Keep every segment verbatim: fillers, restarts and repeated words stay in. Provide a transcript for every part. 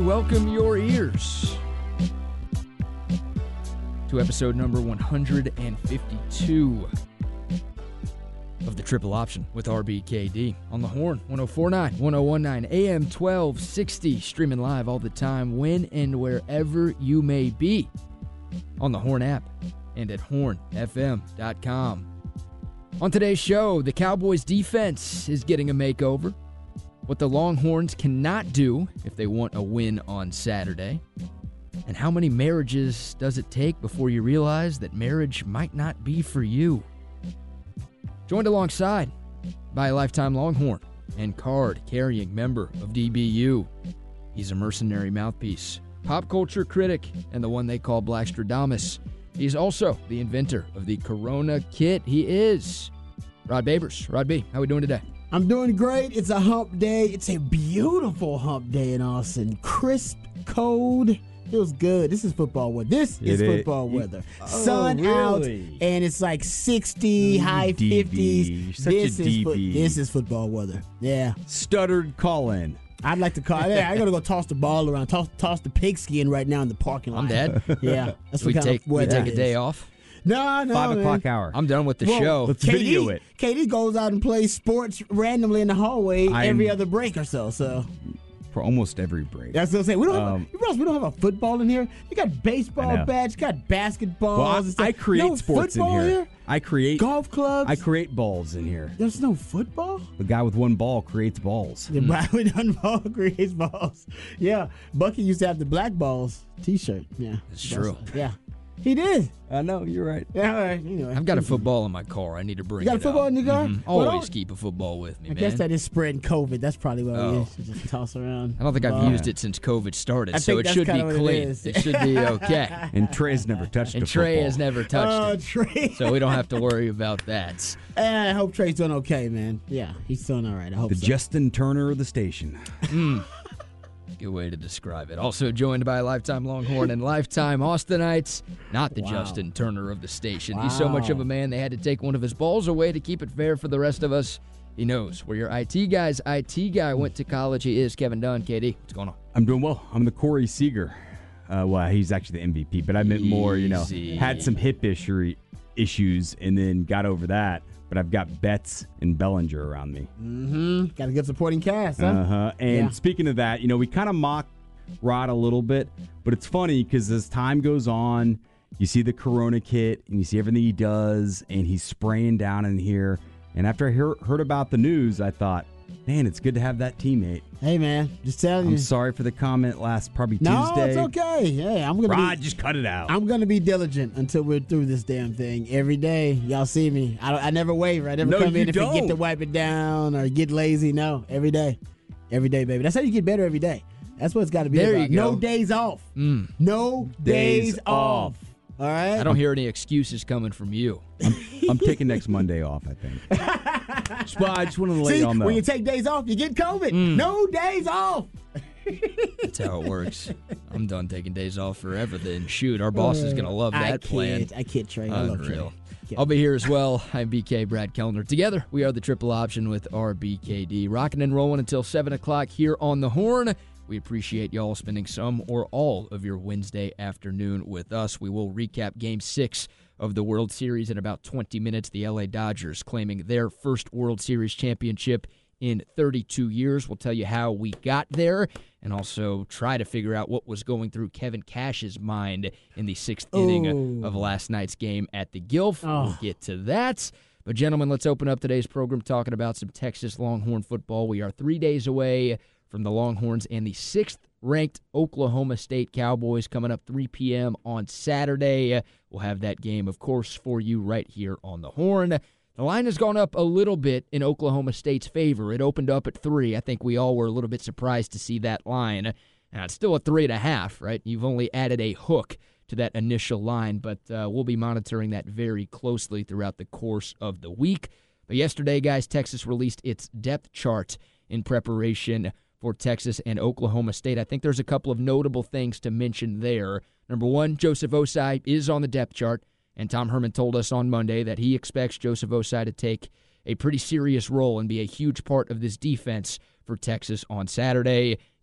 welcome your ears to episode number one hundred fifty-two of the Triple Option with R B K D on the Horn, one oh four point nine, one oh one point nine, A M twelve sixty, streaming live all the time, when and wherever you may be, on the Horn app and at horn f m dot com. On today's show, the Cowboys defense is getting a makeover, what the Longhorns cannot do if they want a win on Saturday, and how many marriages does it take before you realize that marriage might not be for you. Joined alongside by a lifetime Longhorn and card-carrying member of D B U. He's a mercenary mouthpiece, pop culture critic, and the one they call Blackstradamus. He's also the inventor of the Corona kit. He is Rod Babers. Rod B, how we doing today? I'm doing great. It's a hump day. It's a beautiful hump day in Austin. Crisp, cold. Feels good. This is football weather. This is it football is. weather. Oh, Sun really? out, and it's like sixty, high D B. fifties. You're such this a is D fo- B. this is football weather. Yeah. Stuttered call-in. I'd like to call. Yeah, I gotta go toss the ball around. Toss, toss the pigskin right now in the parking lot. I'm dead. Yeah, that's we what kind take, of we weather take a it day is. off. No, no, Five man. o'clock hour. I'm done with the Well, show. Let's K D, video it. K D goes out and plays sports randomly in the hallway I'm- every other break or so. So For almost every break. that's what I'm saying. We don't have. Um, A, you realize we don't have a football in here. You got I baseball know. bats. You got basketballs. Well, I, and stuff. I create no sports in football here. I create Golf clubs. I create balls in here. There's no football. The guy with one ball creates balls. The Bradley Dunn ball creates balls. Yeah, Bucky used to have the black balls T-shirt. Yeah, It's true. Yeah, he did. I know, you're right. Yeah, all right. Anyway, I've got a football in my car. I need to bring You got it a football out. in your car? Mhm. Well, Always don't- keep a football with me, I man. guess that is spreading COVID. That's probably what Oh. it is. You just toss around. I don't think I've Ball. used it since COVID started, I so think it that's should be kinda what it clean. is. It should be okay. And Trey's never touched And a Trey football. has never touched Oh, it, Trey. so we don't have to worry about that. Eh, I hope Trey's doing okay, man. Yeah, he's doing all right. I hope The so. Justin Turner of the station. Good way to describe it. Also joined by a lifetime Longhorn and lifetime Austinites, not the Wow. Justin Turner of the station. He's so much of Wow. a man, they had to take one of his balls away to keep it fair for the rest of us. He knows where your I T guy's I T guy went to college. He is Kevin Dunn. K D, what's going on? I'm doing well. I'm the Corey Seager. Uh, well, he's actually the M V P, but I meant more, you know, Easy. had some hip issue issues and then got over that. But I've got Betts and Bellinger around me. Mm-hmm. Got a good supporting cast, huh? Uh-huh. And Yeah. speaking of that, you know, we kind of mock Rod a little bit, but it's funny because as time goes on, you see the Corona kit and you see everything he does, and he's spraying down in here. And after I hear, heard about the news, I thought, man, it's good to have that teammate. Hey, man, just telling I'm you. sorry for the comment last probably No, Tuesday. it's okay. Yeah, I'm gonna Rod, be. just cut it out. I'm gonna be diligent until we're through this damn thing. Every day, y'all see me. I, don't, I never waver. I never No, come you in and forget don't. to wipe it down or get lazy. No, every day, every day, baby. That's how you get better every day. That's what it's got to be There about. you go. No days off. Mm. No days, Days off. All right. I don't hear any excuses coming from you. I'm taking next Monday off, I think. Just, well, I just wanted to let See, y'all know. when you take days off, you get COVID. Mm. No days off. That's how it works. I'm done taking days off forever then. Shoot, our boss is going to love I that plan. kid. I kid, Trey. I love Trey. Unreal. Yeah. I'll be here as well. I'm B K, Brad Kellner. Together, we are the Triple Option with R B K D. Rocking and rolling until seven o'clock here on the Horn. We appreciate y'all spending some or all of your Wednesday afternoon with us. We will recap Game six of the World Series in about twenty minutes. The L A Dodgers claiming their first World Series championship in thirty-two years. We'll tell you how we got there and also try to figure out what was going through Kevin Cash's mind in the sixth inning Ooh. of last night's game at the Gilf. Oh. We'll get to that. But, gentlemen, let's open up today's program talking about some Texas Longhorn football. We are three days away from the Longhorns and the sixth-ranked Oklahoma State Cowboys coming up three p.m. on Saturday. We'll have that game, of course, for you right here on the Horn. The line has gone up a little bit in Oklahoma State's favor. It opened up at three. I think we all were a little bit surprised to see that line. Now, it's still a three and a half, right? You've only added a hook to that initial line, but uh, we'll be monitoring that very closely throughout the course of the week. But yesterday, guys, Texas released its depth chart in preparation for Texas and Oklahoma State. I think there's a couple of notable things to mention there. Number one, Joseph Osai is on the depth chart, and Tom Herman told us on Monday that he expects Joseph Osai to take a pretty serious role and be a huge part of this defense for Texas on Saturday.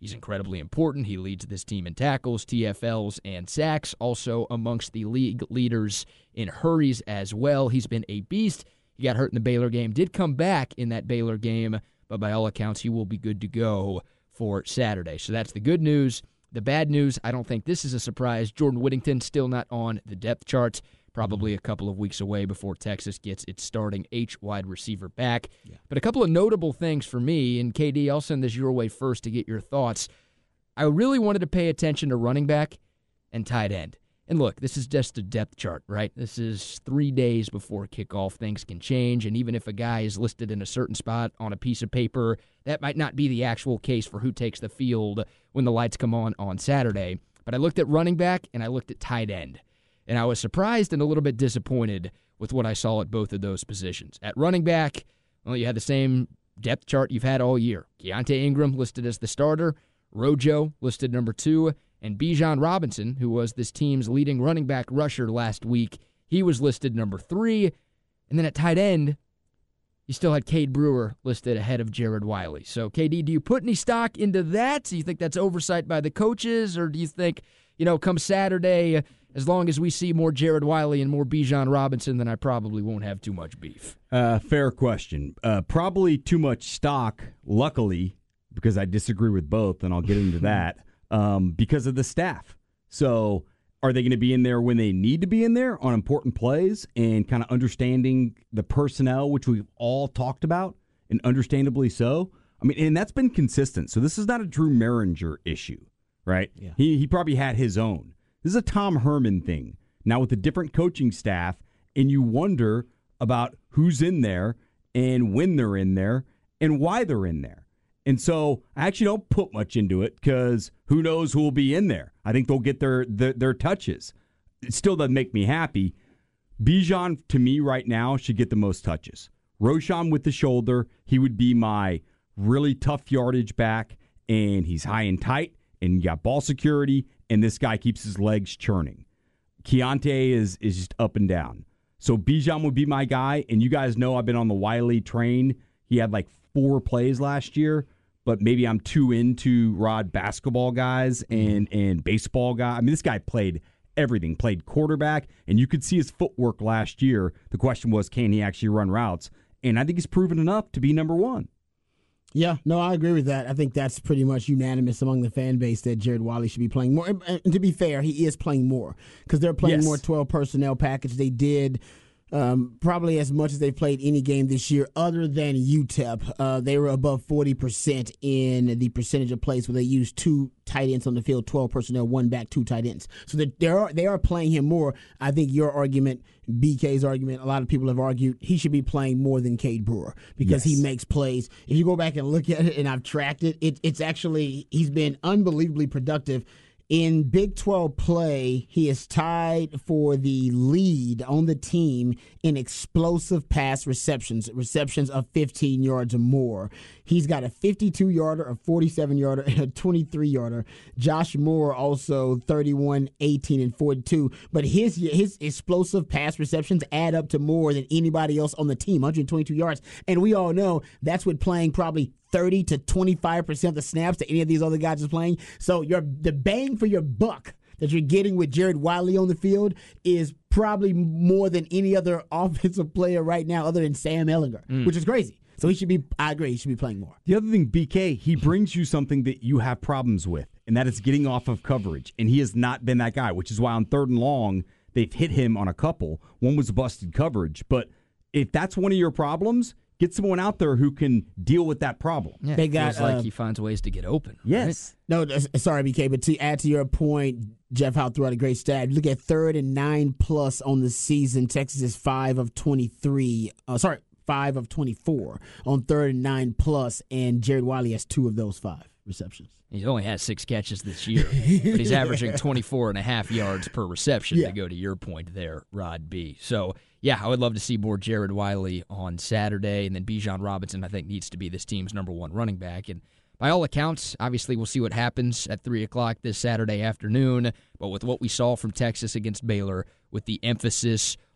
He's incredibly important. He leads this team in tackles, T F Ls, and sacks, also amongst the league leaders in hurries as well. He's been a beast. He got hurt in the Baylor game, did come back in that Baylor game, but by all accounts, he will be good to go for Saturday. So that's the good news. The bad news, I don't think this is a surprise. Jordan Whittington still not on the depth chart. Probably a couple of weeks away before Texas gets its starting H wide receiver back. Yeah. But a couple of notable things for me, and K D, I'll send this your way first to get your thoughts. I really wanted to pay attention to running back and tight end. And look, this is just a depth chart, right? This is three days before kickoff. Things can change, and even if a guy is listed in a certain spot on a piece of paper, that might not be the actual case for who takes the field when the lights come on on Saturday. But I looked at running back, and I looked at tight end. And I was surprised and a little bit disappointed with what I saw at both of those positions. At running back, well, you had the same depth chart you've had all year. Keontae Ingram listed as the starter, Rojo listed number two, and Bijan Robinson, who was this team's leading running back rusher last week, he was listed number three. And then at tight end, you still had Cade Brewer listed ahead of Jared Wiley. So, K D, do you put any stock into that? Do you think that's oversight by the coaches, or do you think, you know, come Saturday, as long as we see more Jared Wiley and more Bijan Robinson, then I probably won't have too much beef? Uh, fair question. Uh, probably too much stock, luckily, because I disagree with both, and I'll get into that, um, because of the staff. So are they going to be in there when they need to be in there on important plays and kind of understanding the personnel, which we've all talked about, and understandably so? I mean, and that's been consistent. So this is not a Drew Mehringer issue, right? Yeah. He he probably had his own. This is a Tom Herman thing, now with a different coaching staff, and you wonder about who's in there and when they're in there and why they're in there. And so I actually don't put much into it because who knows who will be in there. I think they'll get their, their, their touches. It still doesn't make me happy. Bijan, to me right now, should get the most touches. Roschon with the shoulder, he would be my really tough yardage back, and he's high and tight, and you got ball security, and this guy keeps his legs churning. Keontae is is just up and down. So Bijan would be my guy, and you guys know I've been on the Wiley train. He had like four plays last year, but maybe I'm too into Rod basketball guys and, and baseball guys. I mean, this guy played everything, played quarterback, and you could see his footwork last year. The question was, can he actually run routes? And I think he's proven enough to be number one. Yeah, no, I agree with that. I think that's pretty much unanimous among the fan base that Jared Wiley should be playing more. And to be fair, he is playing more because they're playing Yes. more twelve personnel package. They did um, probably as much as they've played any game this year other than U T E P. Uh, they were above forty percent in the percentage of plays where they used two tight ends on the field, twelve personnel, one back, two tight ends. So they they are, they are playing him more. I think your argument, B K's argument, a lot of people have argued he should be playing more than Cade Brewer because Yes. he makes plays. If you go back and look at it, and I've tracked it, it it's actually, he's been unbelievably productive. In Big twelve play, he is tied for the lead on the team in explosive pass receptions, receptions of fifteen yards or more. He's got a fifty-two-yarder, a forty-seven-yarder, and a twenty-three-yarder. Josh Moore also thirty-one, eighteen, and forty-two. But his his explosive pass receptions add up to more than anybody else on the team, one hundred twenty-two yards. And we all know that's with playing probably thirty to twenty-five percent of the snaps that any of these other guys are playing. So your the bang for your buck that you're getting with Jared Wiley on the field is probably more than any other offensive player right now other than Sam Ehlinger, mm. which is crazy. So he should be, I agree, he should be playing more. The other thing, B K, he brings you something that you have problems with, and that is getting off of coverage. And he has not been that guy, which is why on third and long, they've hit him on a couple. One was busted coverage. But if that's one of your problems, get someone out there who can deal with that problem. Yeah, they it got feels like uh, he finds ways to get open. Yes. No, sorry, B K, but to add to your point, Jeff Howe threw out a great stat. Look at third and nine plus on the season. Texas is five of twenty-three. Uh, sorry, five of twenty-four on third and nine plus, and Jared Wiley has two of those five receptions. He's only had six catches this year, but he's averaging twenty-four and a half yards per reception, yeah. to go to your point there, Rod B. So, yeah, I would love to see more Jared Wiley on Saturday, and then Bijan Robinson, I think, needs to be this team's number one running back. And by all accounts, obviously we'll see what happens at three o'clock this Saturday afternoon, but with what we saw from Texas against Baylor, with the emphasis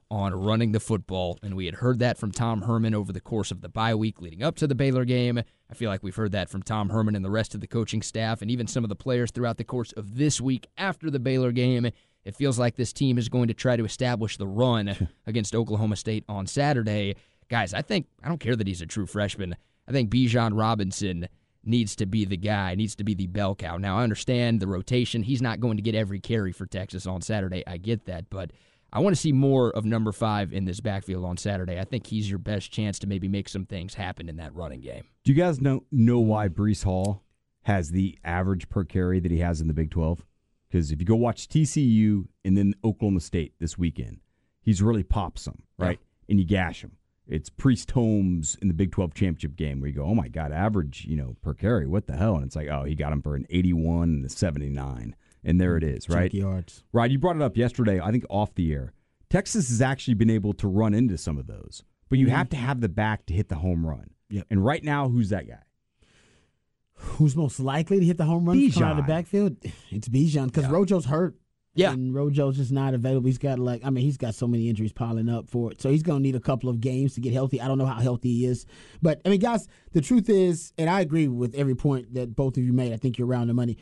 on running the football, and we had heard that from Tom Herman over the course of the bye week leading up to the Baylor game. I feel like we've heard that from Tom Herman and the rest of the coaching staff and even some of the players throughout the course of this week after the Baylor game. It feels like this team is going to try to establish the run against Oklahoma State on Saturday. Guys, I think, I don't care that he's a true freshman, I think Bijan Robinson needs to be the guy, needs to be the bell cow. Now, I understand the rotation. He's not going to get every carry for Texas on Saturday. I get that, but I want to see more of number five in this backfield on Saturday. I think he's your best chance to maybe make some things happen in that running game. Do you guys know know why Breece Hall has the average per carry that he has in the Big twelve? Because if you go watch T C U and then Oklahoma State this weekend, he's really popped some, right? Yeah. And you gash him. It's Priest Holmes in the Big twelve championship game where you go, oh, my God, average, you know, per carry. What the hell? And it's like, oh, he got him for an eighty-one and a seventy-nine. And there it is, right? Yards. Right. You brought it up yesterday, I think off the air. Texas has actually been able to run into some of those. But you mm-hmm. have to have the back to hit the home run. Yep. And right now, who's that guy? Who's most likely to hit the home run Bijan. out of the backfield? It's Bijan because yeah. Rojo's hurt. Yeah. And Rojo's just not available. He's got like, I mean, he's got so many injuries piling up for it. So he's going to need a couple of games to get healthy. I don't know how healthy he is. But, I mean, guys, the truth is, and I agree with every point that both of you made. I think you're around the money.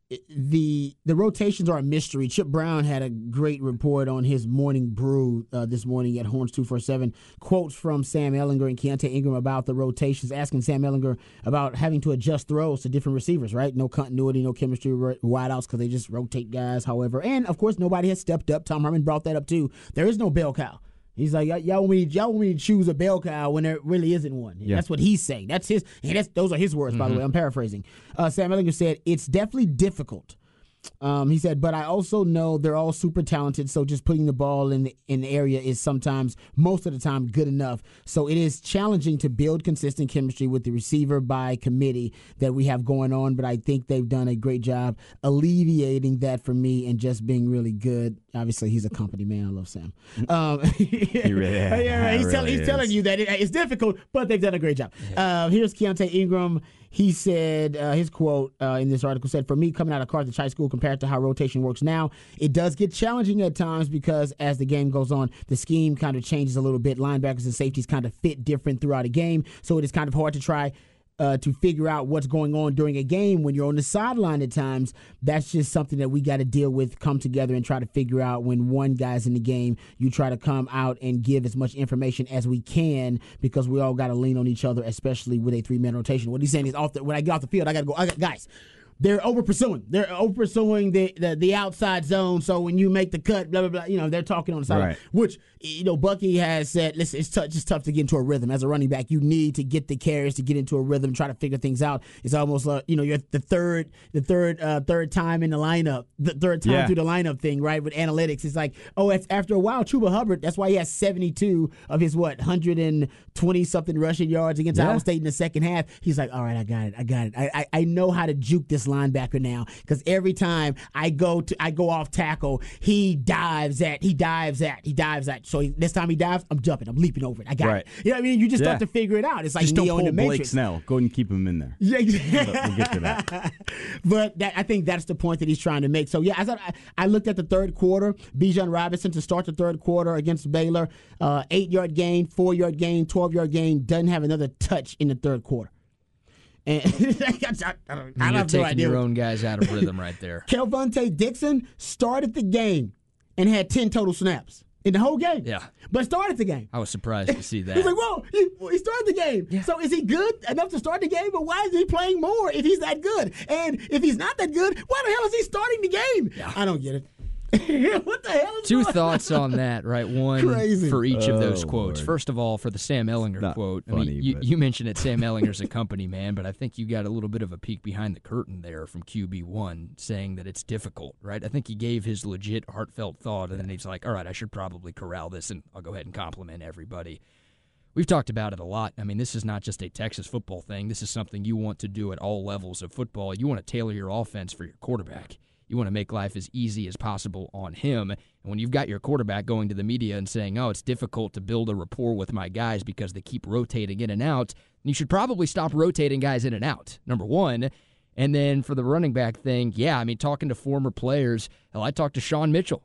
The the rotations are a mystery. Chip Brown had a great report on his morning brew uh, this morning at Horns two forty-seven. Quotes from Sam Ehlinger and Keontae Ingram about the rotations, asking Sam Ehlinger about having to adjust throws to different receivers, right? No continuity, no chemistry, wideouts because they just rotate guys, however. And, of course, nobody has stepped up. Tom Herman brought that up, too. There is no bell cow. He's like, y'all want me, y'all want me to choose a bell cow when there really isn't one. Yeah. That's what he's saying. That's his. And that's those are his words, mm-hmm. by the way. I'm paraphrasing. Uh, Sam Ehlinger said it's definitely difficult. Um, he said, but I also know they're all super talented, so just putting the ball in the, in the area is sometimes, most of the time, good enough. So it is challenging to build consistent chemistry with the receiver by committee that we have going on, but I think they've done a great job alleviating that for me and just being really good. Obviously, he's a company man. I love Sam. Um, he really, yeah, yeah, he's, really tell, he's telling you that it, it's difficult, but they've done a great job. Yeah. Uh, here's Keontae Ingram. He said, uh, his quote uh, in this article said, for me, coming out of Carthage High School compared to how rotation works now, it does get challenging at times because as the game goes on, the scheme kind of changes a little bit. Linebackers and safeties kind of fit different throughout a game, so it is kind of hard to try Uh, to figure out what's going on during a game when you're on the sideline at times. That's just something that we got to deal with, come together and try to figure out when one guy's in the game. You try to come out and give as much information as we can because we all got to lean on each other, especially with a three-man rotation. What he's saying is, off the, when I get off the field, I got to go, I got, guys, they're over pursuing. They're over pursuing the, the the outside zone. So when you make the cut, blah blah blah, you know they're talking on the sideline. Right. Which you know Bucky has said, listen, it's tough, just tough to get into a rhythm as a running back. You need to get the carries to get into a rhythm, try to figure things out. It's almost like you know you're the third the third uh, third time in the lineup, the third time yeah. through the lineup thing, right? With analytics, it's like oh, after a while, Chuba Hubbard. That's why he has seventy-two of his what one hundred twenty something rushing yards against yeah. Iowa State in the second half. He's like, all right, I got it, I got it. I I, I know how to juke this linebacker now because every time I go to I go off tackle, he dives at he dives at he dives at. So he, this time he dives, I'm jumping, I'm leaping over it. I got right. it. You know what I mean? You just yeah. start to figure it out. It's like just Neo don't pull in the Blake Matrix. Snell. Go ahead and keep him in there. Yeah, exactly. We'll get to that. But that, I think that's the point that he's trying to make. So yeah, as I, I looked at the third quarter, Bijan Robinson to start the third quarter against Baylor, uh, eight yard gain, four yard gain, twelve yard gain, doesn't have another touch in the third quarter. And I, I, don't, I You're have taking no idea. your own guys out of rhythm right there. Kelvontae Dixon started the game and had ten total snaps in the whole game. Yeah. But started the game. I was surprised to see that. He's like, whoa, he, he started the game. Yeah. So is he good enough to start the game? But why is he playing more if he's that good? And if he's not that good, why the hell is he starting the game? Yeah. I don't get it. What the hell is Two going thoughts on that, right? One Crazy. for each oh, of those quotes. Lord. First of all, for the Sam Ehlinger Not quote, funny, I mean, you, but... you mentioned it, Sam Ehlinger's a company man, but I think you got a little bit of a peek behind the curtain there from Q B one saying that it's difficult, right? I think he gave his legit, heartfelt thought, and then he's like, all right, I should probably corral this, and I'll go ahead and compliment everybody. We've talked about it a lot. I mean, this is not just a Texas football thing. This is something you want to do at all levels of football. You want to tailor your offense for your quarterback. You want to make life as easy as possible on him. And when you've got your quarterback going to the media and saying, oh, it's difficult to build a rapport with my guys because they keep rotating in and out, you should probably stop rotating guys in and out, number one. And then for the running back thing, yeah, I mean, talking to former players, hell, I talked to Sean Mitchell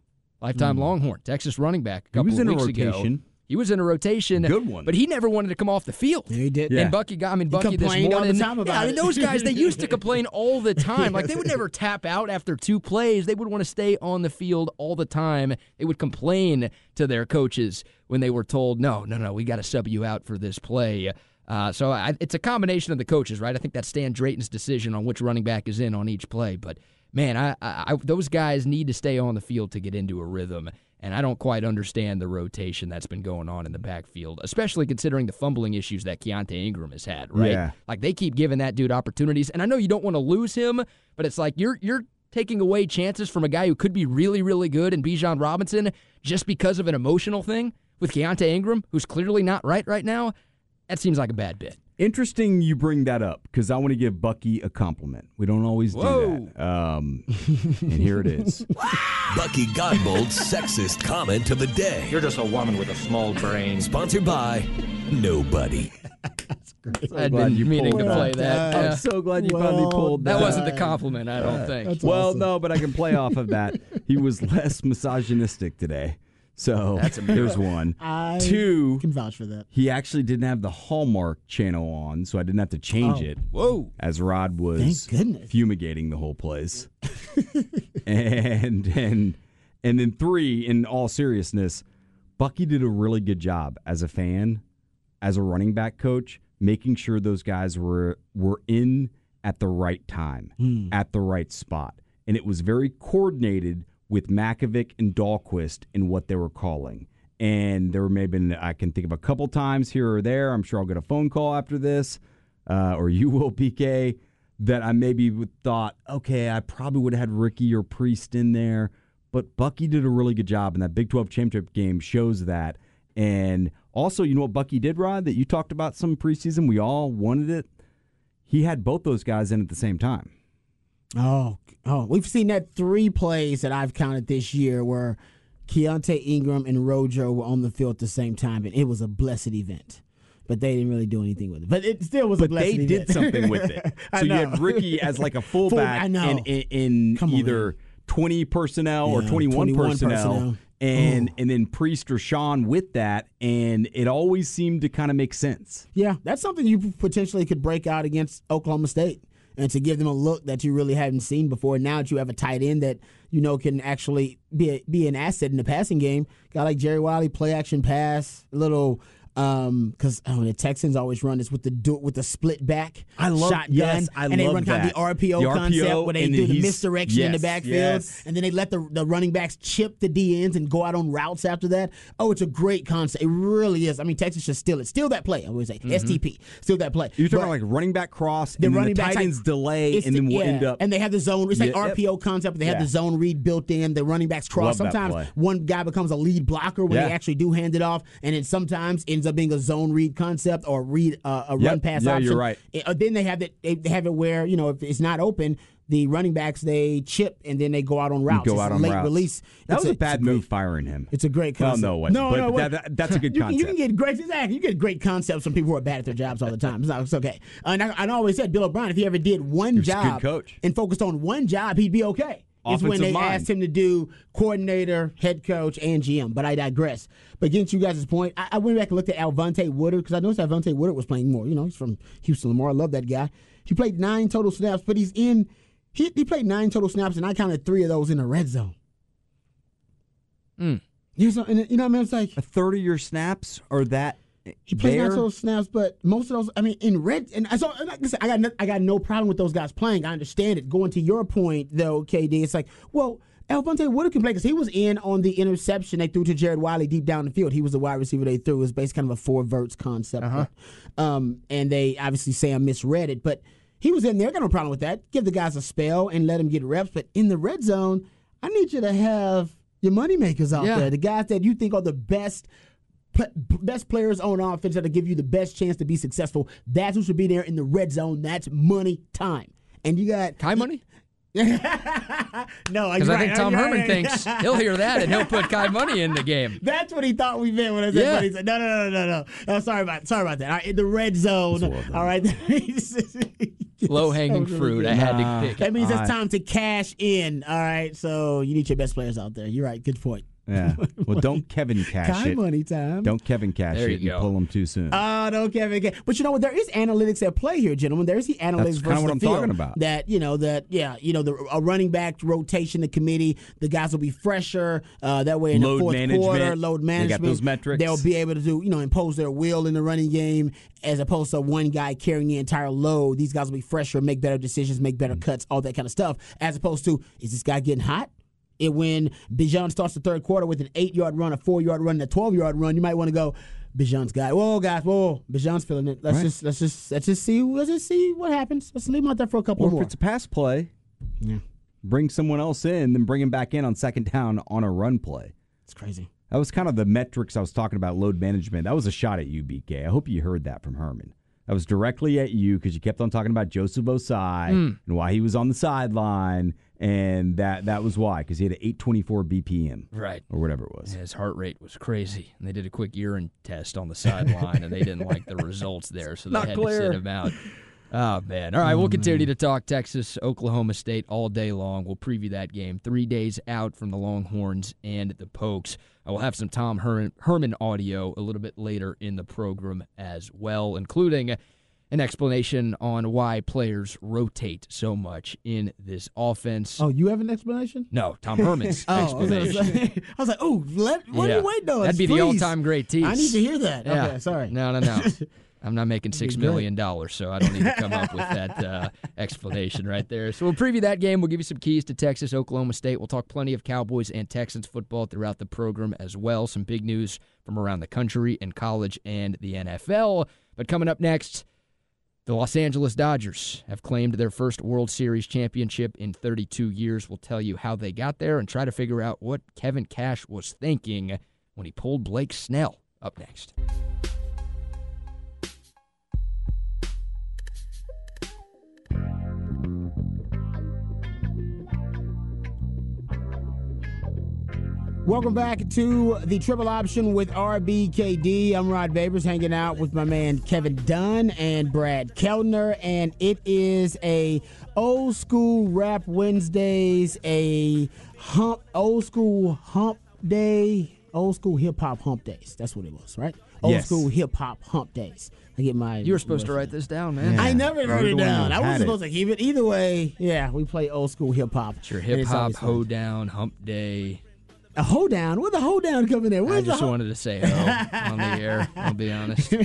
lifetime mm. Longhorn, Texas running back a couple he was of in weeks a rotation. ago. He was in a rotation. Good one. But he never wanted to come off the field. Yeah, he did. And Yeah. Bucky got, I mean, Bucky this morning. All the time about yeah, I mean, it. those guys, they used to complain all the time. Like, they would never tap out after two plays. They would want to stay on the field all the time. They would complain to their coaches when they were told, no, no, no, we got to sub you out for this play. Uh, so I, it's a combination of the coaches, right? I think that's Stan Drayton's decision on which running back is in on each play. But, man, I, I, I, those guys need to stay on the field to get into a rhythm. And I don't quite understand the rotation that's been going on in the backfield, especially considering the fumbling issues that Keontae Ingram has had, right? Yeah. Like, they keep giving that dude opportunities. And I know you don't want to lose him, but it's like you're you're taking away chances from a guy who could be really, really good in Bijan Robinson just because of an emotional thing with Keontae Ingram, who's clearly not right right now. That seems like a bad bit. Interesting you bring that up because I want to give Bucky a compliment. We don't always Whoa. do that. Um, and here it is. Bucky Godbold's sexist comment of the day. You're just a woman with a small brain. Sponsored by Nobody. So I'd glad been you meaning pulled to that. play that. I'm Yeah. so glad you Well finally pulled that. That wasn't the compliment, I don't think. That's Well, awesome. no, but I can play off of that. He was less misogynistic today. So That's there's one. I Two, can vouch for that. he actually didn't have the Hallmark channel on, so I didn't have to change Oh. it. Whoa. As Rod was Thank goodness. fumigating the whole place. and and and then three, in all seriousness, Bucky did a really good job as a fan, as a running back coach, making sure those guys were were in at the right time, Mm. at the right spot. And it was very coordinated with Makovic and Dahlquist in what they were calling. And there may have been, I can think of a couple times here or there, I'm sure I'll get a phone call after this, uh, or you will, P K, that I maybe would thought, okay, I probably would have had Ricky or Priest in there. But Bucky did a really good job, and that Big twelve championship game shows that. And also, you know what Bucky did, Rod, that you talked about some preseason? We all wanted it. He had both those guys in at the same time. Oh, oh, we've seen that three plays that I've counted this year where Keontae Ingram and Rojo were on the field at the same time, and it was a blessed event. But they didn't really do anything with it. But it still was but a blessed they event. did something with it. I So you know. had Ricky as like a fullback Full- I know. in, in, in Come on, either man. twenty personnel or Yeah, twenty-one, twenty-one personnel. personnel. And Oh. and then Priest or Sean with that, and it always seemed to kind of make sense. Yeah, that's something you potentially could break out against Oklahoma State and to give them a look that you really haven't seen before. Now that you have a tight end that you know can actually be a, be an asset in the passing game, guy like Jerry Wiley, play action pass, a little. Um, because oh, the Texans always run this with the do, with the split back I love- shotgun, yes, I and they love run kind of that. the R P O The R P O, concept where they and do the he's- misdirection in the yes, backfield, yes. and then they let the the running backs chip the D ends and go out on routes after that. Oh, it's a great concept. It really is. I mean, Texas should steal it. Steal that play. I always say S T P. Steal that play. You're talking But- about like running back cross, the and then running the back tight ends delay, It's and the- then we'll yeah. end up. And they have the zone. It's like Yeah, R P O concept. But they have Yeah. the zone read built in. The running backs cross. Love that Sometimes play. one guy becomes a lead blocker when Yeah. they actually do hand it off, and it sometimes ends up being a zone read concept or read uh, a Yep. run pass Yeah, option. you're right. It- uh, then they have it. They they have it where you know if it's not open, the running backs they chip and then they go out on routes. go It's out a on late routes. release. That It's was a, it's bad great- move firing him. It's a great Well, concept. no, it wasn't, no, but no, that- that- that's a good you can, you can concept. get great. Exactly, you get great concepts from people who are bad at their jobs all the time. It's, not, it's okay. And I, I always said Bill O'Brien, if he ever did one He's a good job coach. and focused on one job, he'd be okay. It's when Offensive they mind. asked him to do coordinator, head coach, and G M. But I digress. But getting to you guys' point, I, I went back and looked at Alvonte Woodard because I noticed Alvonte Woodard was playing more. You know, he's from Houston Lamar. I love that guy. He played nine total snaps, but he's in. He, he played nine total snaps, and I counted three of those in the red zone. Mm. You know, and, you know what I mean? It's like A third of your snaps are that he played there? nine total snaps, but most of those, I mean, in red. And I saw, and like I said, I got no, I got no problem with those guys playing. I understand it. Going to your point, though, K D, it's like, well, Alvonte Woodard can play because he was in on the interception they threw to Jared Wiley deep down the field. He was the wide receiver they threw. It was basically kind of a four verts concept. Uh-huh. Um, and they obviously say I misread it, but he was in there. Got no problem with that. Give the guys a spell and let them get reps. But in the red zone, I need you to have your moneymakers out Yeah. there, the guys that you think are the best pl- best players on offense that'll give you the best chance to be successful. That's who should be there in the red zone. That's money time. And you got Kai Money? no, Because I think Tom Herman thinks he'll hear that and he'll put Kai Money in the game. That's what he thought we meant when I said Yeah. money. He said, no, no, no, no, no, no. Sorry about, sorry about that. All right, in the red zone. That's well done. All right. Low hanging So fruit. good. I had Nah. to pick it. That means I- it's time to cash in. All right, so you need your best players out there. You're right. Good point. Yeah. Well, don't Kevin Cash Kind it. money time. Don't Kevin Cash There it you and go. pull him too soon. Oh, no, Kevin. Kevin. But you know what? There is analytics at play here, gentlemen. There's the analytics That's kinda versus what the I'm field talking about. That, you know, that, yeah, you know, the a running back rotation, the committee, the guys will be fresher. Uh, that way in Load the fourth management. quarter, load They got management. those metrics. They'll be able to do, you know, impose their will in the running game as opposed to one guy carrying the entire load. These guys will be fresher, make better decisions, make better cuts, all that kind of stuff. As opposed to, is this guy getting hot? It when Bijan starts the third quarter with an eight-yard run, a four-yard run, and a twelve-yard run, you might want to go, Bijan's guy. Whoa, guys, whoa, Bijan's feeling it. Let's Right. just let's just let's just see let's just see what happens. Let's leave him out there for a couple or more. if it's a pass play, Yeah, bring someone else in, then bring him back in on second down on a run play. it's crazy. That was kind of the metrics I was talking about, load management. That was a shot at you, B K. I hope you heard that from Herman. That was directly at you because you kept on talking about Joseph Osai Mm. and why he was on the sideline, and that that was why, because he had an eight twenty-four B P M. Right. Or whatever it was. Yeah, his heart rate was crazy. And they did a quick urine test on the sideline, and they didn't like the results there, so they Not had clear. to sit him out. Oh, man. All right, we'll continue to talk Texas, Oklahoma State all day long. We'll preview that game. Three days out from the Longhorns and the Pokes. I will have some Tom Herman, Herman audio a little bit later in the program as well, including an explanation on why players rotate so much in this offense. Oh, you have an explanation? No, Tom Herman's Oh, I was, gonna explanation. say- I was like, oh, let, what Yeah. are you waiting on? That'd be the Please. all-time great tease. I need to hear that. Yeah. Okay, sorry. No, no, no. I'm not making six Be million dollars, so I don't need to come up with that uh, explanation right there. So we'll preview that game. We'll give you some keys to Texas, Oklahoma State. We'll talk plenty of Cowboys and Texans football throughout the program as well. Some big news from around the country in college and the N F L. But coming up next, the Los Angeles Dodgers have claimed their first World Series championship in thirty-two years. We'll tell you how they got there and try to figure out what Kevin Cash was thinking when he pulled Blake Snell. Up next. Welcome back to the Triple Option with R B K D. I'm Rod Babers, hanging out with my man Kevin Dunn and Brad Kellner, and it is a old school rap Wednesdays, a hump, old school hump day, old school hip hop hump days. That's what it was, right? Old Yes. school hip hop hump days. I get my. You were supposed to write this down, man. Yeah. I never You're wrote the it one down. who I wasn't had it. supposed to keep it. Either way, yeah, we play old school hip hop. It's your And hip it's hop always fun. hoedown, hump day. A hoedown? Where'd the hoedown come in there? I Where's the just ho- wanted to say ho on the air, I'll be honest.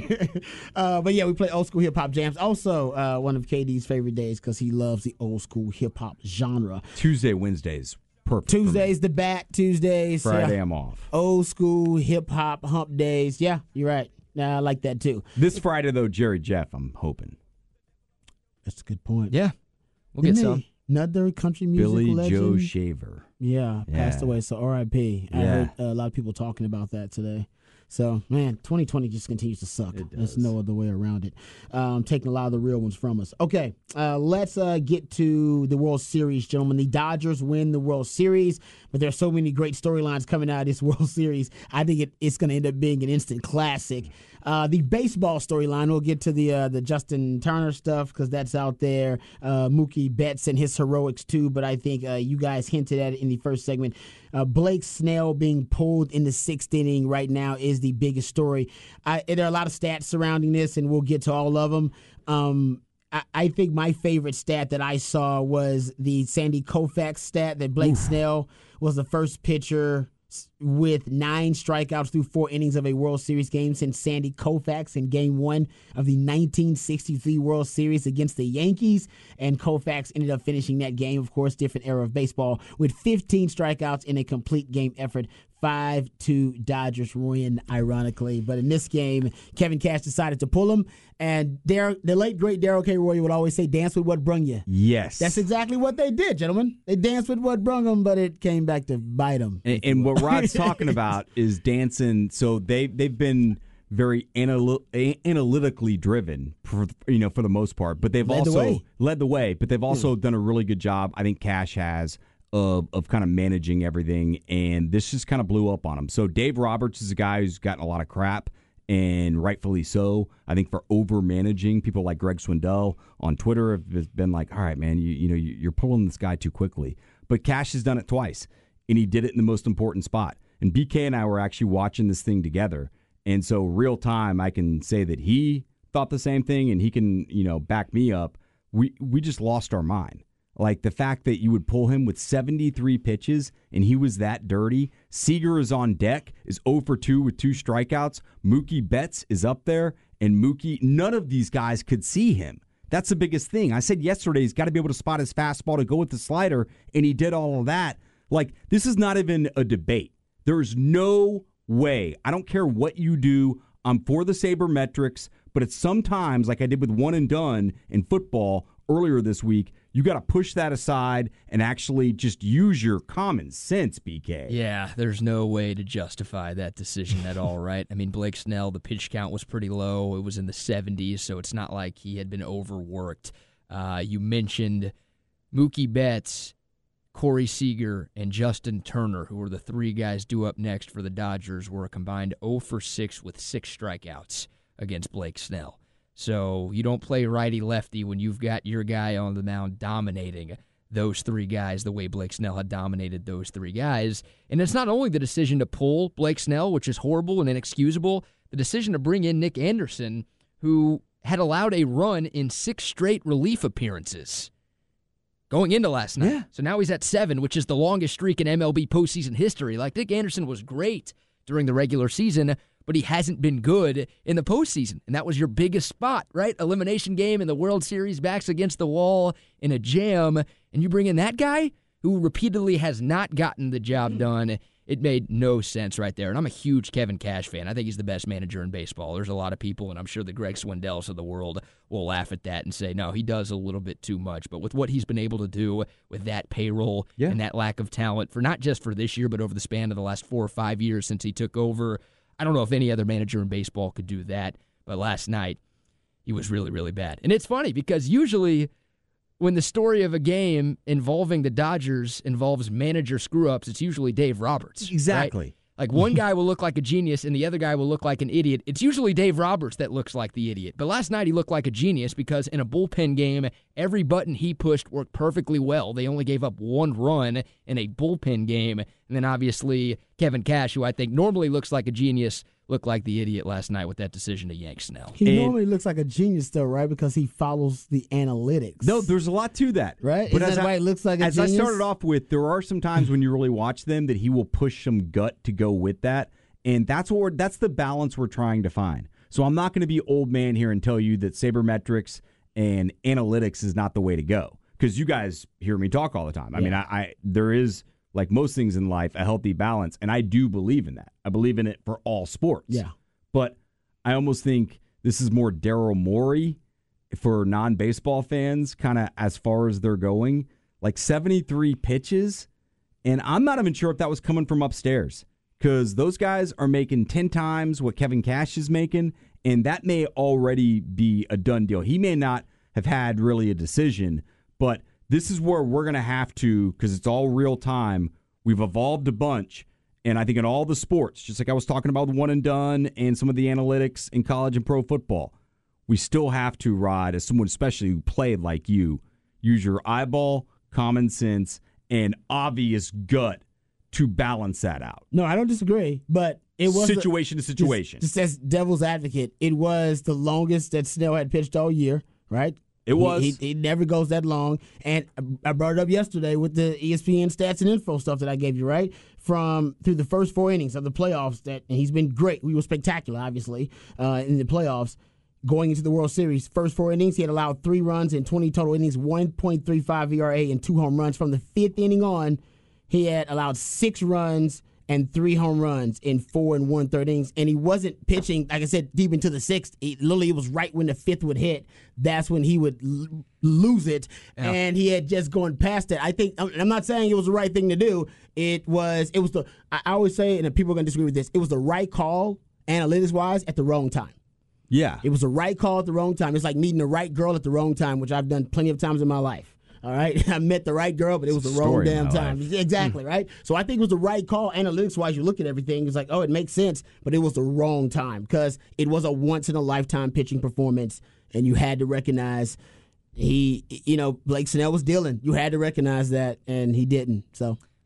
uh, but yeah, we play old school hip hop jams. Also, uh, one of K D's favorite days because he loves the old school hip hop genre. Tuesday, Wednesdays, perfect. for me. Tuesdays, the bat Tuesdays. Friday, yeah. I'm off. Old school hip hop hump days. Yeah, you're right. Nah, I like that too. This Friday, though, Jerry Jeff, I'm hoping. That's a good point. Yeah, we'll get Didn't some. he- Another country music Billy legend. Joe Shaver. Yeah, passed Yeah. away. So R I P. I Yeah. heard uh, a lot of people talking about that today. So, man, twenty twenty just continues to suck. It There's does. no other way around it. Um, taking a lot of the real ones from us. Okay, uh, let's uh, get to the World Series, gentlemen. The Dodgers win the World Series, but there's so many great storylines coming out of this World Series. I think it, it's going to end up being an instant classic. Uh, the baseball storyline, we'll get to the uh, the Justin Turner stuff because that's out there. Uh, Mookie Betts and his heroics too, but I think uh, you guys hinted at it in the first segment. Uh, Blake Snell being pulled in the sixth inning right now is the biggest story. I, there are a lot of stats surrounding this, and we'll get to all of them. Um, I, I think my favorite stat that I saw was the Sandy Koufax stat that Blake Snell was the first pitcher with nine strikeouts through four innings of a World Series game since Sandy Koufax in Game One of the nineteen sixty-three World Series against the Yankees. And Koufax ended up finishing that game, of course, different era of baseball, with fifteen strikeouts in a complete game effort. five two Dodgers win, ironically. But in this game, Kevin Cash decided to pull him. And Dar- the late, great Darrell K. Roy would always say, dance with what brung you. Yes. That's exactly what they did, gentlemen. They danced with what brung them, but it came back to bite them. And, and what Rod's talking about is dancing. So they they've been very anal- a- analytically driven, for, you know, for the most part. But they've Led the also way. led the way. But they've also done a really good job. I think Cash has of of kind of managing everything. And this just kind of blew up on him. So Dave Roberts is a guy who's gotten a lot of crap, and rightfully so. I think for over managing, people like Greg Swindell on Twitter have been like, "All right, man, you you know you're pulling this guy too quickly." But Cash has done it twice, and he did it in the most important spot. And B K and I were actually watching this thing together. And so real time, I can say that he thought the same thing, and he can, you know, back me up. We we just lost our mind. Like the fact that you would pull him with seventy-three pitches and he was that dirty. Seager is on deck, is oh for two with two strikeouts. Mookie Betts is up there, and Mookie, none of these guys could see him. That's the biggest thing. I said yesterday he's got to be able to spot his fastball to go with the slider, and he did all of that. Like, this is not even a debate. There's no way. I don't care what you do. I'm for the sabermetrics, but it's sometimes, like I did with one and done in football earlier this week, you got to push that aside and actually just use your common sense, B K. Yeah, there's no way to justify that decision at all, right? I mean, Blake Snell, the pitch count was pretty low. It was in the seventies, so it's not like he had been overworked. Uh, you mentioned Mookie Betts, Corey Seager, and Justin Turner, who were the three guys due up next for the Dodgers, were a combined oh for six with six strikeouts against Blake Snell. So you don't play righty-lefty when you've got your guy on the mound dominating those three guys the way Blake Snell had dominated those three guys. And it's not only the decision to pull Blake Snell, which is horrible and inexcusable, the decision to bring in Nick Anderson, who had allowed a run in six straight relief appearances going into last night. Yeah. So now he's at seven, which is the longest streak in M L B postseason history. Like, Nick Anderson was great during the regular season, but he hasn't been good in the postseason. And that was your biggest spot, right? Elimination game in the World Series, backs against the wall in a jam, and you bring in that guy who repeatedly has not gotten the job done. It made no sense right there. And I'm a huge Kevin Cash fan. I think he's the best manager in baseball. There's a lot of people, and I'm sure the Greg Swindells of the world will laugh at that and say, no, he does a little bit too much. But with what he's been able to do with that payroll yeah. and that lack of talent, for not just for this year, but over the span of the last four or five years since he took over, I don't know if any other manager in baseball could do that. But last night, he was really, really bad. And it's funny because usually when the story of a game involving the Dodgers involves manager screw-ups, it's usually Dave Roberts. Exactly. Right? Like, one guy will look like a genius and the other guy will look like an idiot. It's usually Dave Roberts that looks like the idiot. But last night he looked like a genius because in a bullpen game, every button he pushed worked perfectly well. They only gave up one run in a bullpen game. And then obviously Kevin Cash, who I think normally looks like a genius, looked like the idiot last night with that decision to yank Snell. He And- normally looks like a genius, though, right? Because he follows the analytics. No, there's a lot to that. Right? But Isn't as that I, why it looks like a as genius? I started off with, there are some times when you really watch them that he will push some gut to go with that. And that's what we're, that's the balance we're trying to find. So I'm not going to be old man here and tell you that sabermetrics and analytics is not the way to go. Because you guys hear me talk all the time. I Yeah. mean, I, I there is, like most things in life, a healthy balance. And I do believe in that. I believe in it for all sports. Yeah. But I almost think this is more Daryl Morey for non-baseball fans, kind of as far as they're going. Like seventy-three pitches, and I'm not even sure if that was coming from upstairs, because those guys are making ten times what Kevin Cash is making, and that may already be a done deal. He may not have had really a decision, but this is where we're going to have to, because it's all real time. We've evolved a bunch. And I think in all the sports, just like I was talking about the one and done and some of the analytics in college and pro football, we still have to, Rod, as someone especially who played like you, use your eyeball, common sense, and obvious gut to balance that out. No, I don't disagree, but it was Situation to situation. Just, just as devil's advocate, it was the longest that Snell had pitched all year, right? It was. He, he, he never goes that long. And I brought it up yesterday with the E S P N stats and info stuff that I gave you, right? From through the first four innings of the playoffs, that and he's been great. We were spectacular, obviously, uh, in the playoffs. Going into the World Series, first four innings, he had allowed three runs in twenty total innings, one point three five E R A, and two home runs. From the fifth inning on, he had allowed six runs and three home runs in four and one third innings. And he wasn't pitching, like I said, deep into the sixth. He, literally, it was right when the fifth would hit. That's when he would l- lose it. Yeah. And he had just gone past it. I think, I'm not saying it was the right thing to do. It was, it was the, I always say, and people are going to disagree with this, it was the right call, analytics-wise, at the wrong time. Yeah. It was the right call at the wrong time. It's like meeting the right girl at the wrong time, which I've done plenty of times in my life. All right, I met the right girl, but it was the wrong damn time. Life. Exactly, right? So I think it was the right call. Analytics-wise, you look at everything, it's like, oh, it makes sense, but it was the wrong time because it was a once-in-a-lifetime pitching performance, and you had to recognize he, you know, Blake Snell was dealing. You had to recognize that, and he didn't. So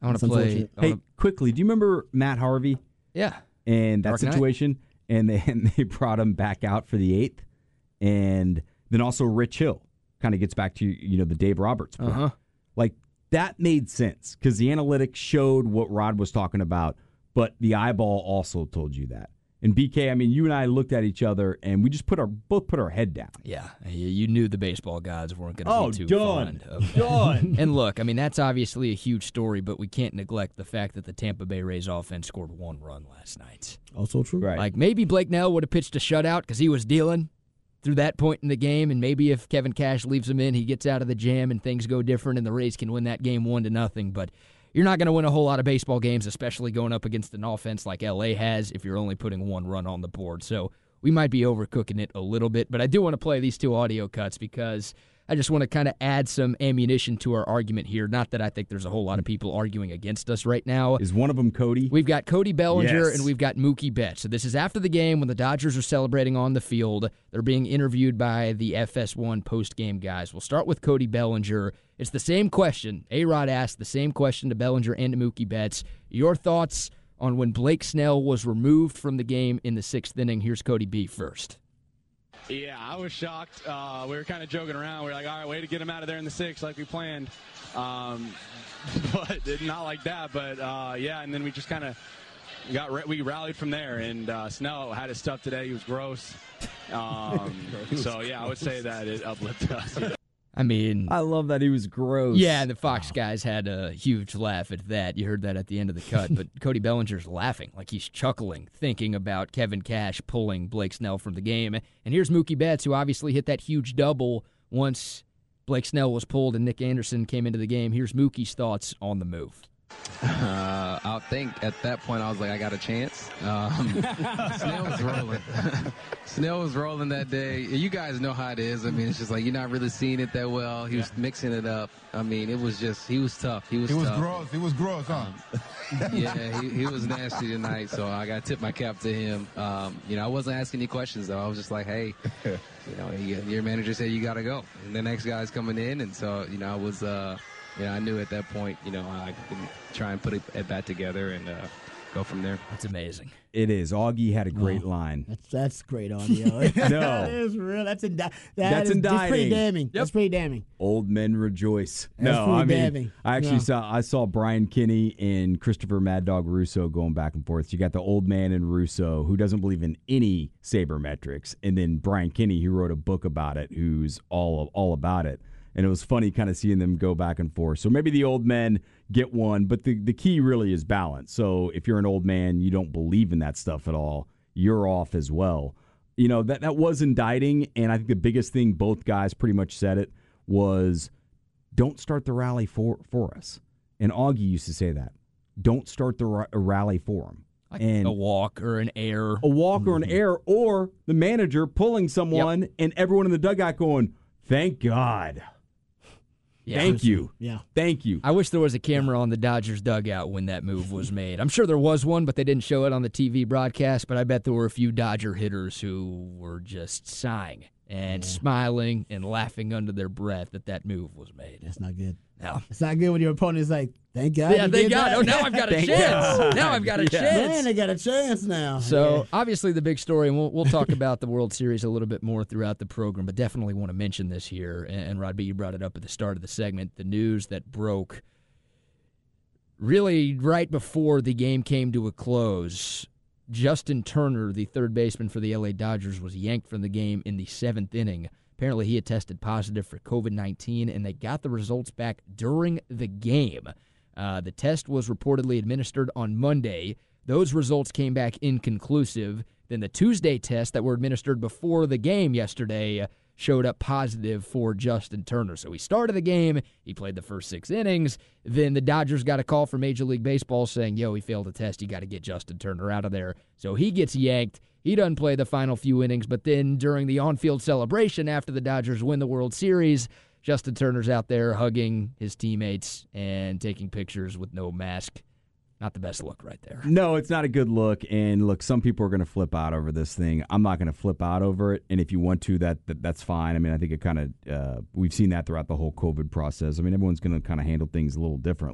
I want to That's play. unfortunate. I Hey, wanna- quickly, do you remember Matt Harvey yeah. and that Dark Knight. situation? And they, and they brought him back out for the eighth. And then also Rich Hill kind of gets back to, you know, the Dave Roberts point. Uh-huh. Like, that made sense because the analytics showed what Rod was talking about, but the eyeball also told you that. And B K, I mean, you and I looked at each other, and we just put our both put our head down. Yeah, you you knew the baseball gods weren't going to Oh, be too done. fond of that. Done. And look, I mean, that's obviously a huge story, but we can't neglect the fact that the Tampa Bay Rays offense scored one run last night. Also true. Right. Like, maybe Blake Snell would have pitched a shutout because he was dealing through that point in the game, and maybe if Kevin Cash leaves him in, he gets out of the jam and things go different, and the Rays can win that game one to nothing. But you're not going to win a whole lot of baseball games, especially going up against an offense like L A has, if you're only putting one run on the board. So we might be overcooking it a little bit, but I do want to play these two audio cuts because I just want to kind of add some ammunition to our argument here. Not that I think there's a whole lot of people arguing against us right now. Is one of them Cody? We've got Cody Bellinger Yes. and we've got Mookie Betts. So this is after the game when the Dodgers are celebrating on the field. They're being interviewed by the F S one post-game guys. We'll start with Cody Bellinger. It's the same question. A-Rod asked the same question to Bellinger and to Mookie Betts. Your thoughts on when Blake Snell was removed from the game in the sixth inning. Here's Cody B first. Yeah, I was shocked. Uh, we were kind of joking around. We were like, all right, way to get him out of there in the sixth like we planned. Um, but not like that. But, uh, yeah, and then we just kind of got re- we rallied from there. And uh, Snell had his stuff today. He was gross. Um, so, yeah, I would say that it uplifted us. I mean, I love that he was gross. yeah, and the Fox guys had a huge laugh at that. You heard that at the end of the cut. But Cody Bellinger's laughing, like he's chuckling, thinking about Kevin Cash pulling Blake Snell from the game. And here's Mookie Betts, who obviously hit that huge double once Blake Snell was pulled and Nick Anderson came into the game. Here's Mookie's thoughts on the move. Uh, I think at that point I was like, I got a chance. Um, Snell was rolling. Snell was rolling that day. You guys know how it is. I mean, it's just like you're not really seeing it that well. He was mixing it up. I mean, it was just, he was tough. He was He was tough. gross. He was gross, huh? Yeah, he, he was nasty tonight, so I got to tip my cap to him. Um, you know, I wasn't asking any questions, though. I was just like, hey, you know, you, your manager said you got to go. And the next guy's coming in, and so, you know, I was, uh, you know, I knew at that point, you know, I could try and put it, it back together and uh, go from there. That's amazing. It is. Augie had a great line. That's that's great audio. No. That is real. That's indi- that That's is, That's pretty indicting. damning. That's pretty damning. Old men rejoice. That's no, pretty I mean, damning. I actually Yeah. saw I saw Brian Kinney and Christopher Mad Dog Russo going back and forth. You got the old man in Russo who doesn't believe in any sabermetrics, and then Brian Kinney who wrote a book about it, who's all all about it. And it was funny kind of seeing them go back and forth. So maybe the old men get one, but the, the key really is balance. So if you're an old man, you don't believe in that stuff at all, you're off as well. You know, that, that was indicting, and I think the biggest thing, both guys pretty much said it, was don't start the rally for, for us. And Augie used to say that. Don't start the ra- rally for him. Like and a walk or an air. a walk or an error, or the manager pulling someone and everyone in the dugout going, thank God. Yeah. Thank you. Yeah. Thank you. I wish there was a camera on the Dodgers dugout when that move was made. I'm sure there was one, but they didn't show it on the T V broadcast. But I bet there were a few Dodger hitters who were just sighing and smiling and laughing under their breath that that move was made. That's not good. No. It's not good when your opponent is like, thank God. Yeah, you thank did God. that. Oh, now I've got a Thank chance. God. Now I've got a Yeah. chance. Man, they got a chance now. So Yeah. obviously the big story, and we'll we'll talk about the World Series a little bit more throughout the program, but definitely want to mention this here. And, and Rod B, you brought it up at the start of the segment. The news that broke really right before the game came to a close. Justin Turner, the third baseman for the L A Dodgers, was yanked from the game in the seventh inning. Apparently he had tested positive for covid nineteen, and they got the results back during the game. Uh, the test was reportedly administered on Monday. Those results came back inconclusive. Then the Tuesday tests that were administered before the game yesterday uh, showed up positive for Justin Turner. So he started the game. He played the first six innings. Then the Dodgers got a call from Major League Baseball saying, yo, he failed a test. You got to get Justin Turner out of there. So he gets yanked. He doesn't play the final few innings. But then during the on-field celebration after the Dodgers win the World Series, Justin Turner's out there hugging his teammates and taking pictures with no mask. Not the best look right there. No, it's not a good look. And look, some people are going to flip out over this thing. I'm not going to flip out over it. And if you want to, that, that that's fine. I mean, I think it kind of uh, we've seen that throughout the whole COVID process. I mean, everyone's going to kind of handle things a little differently.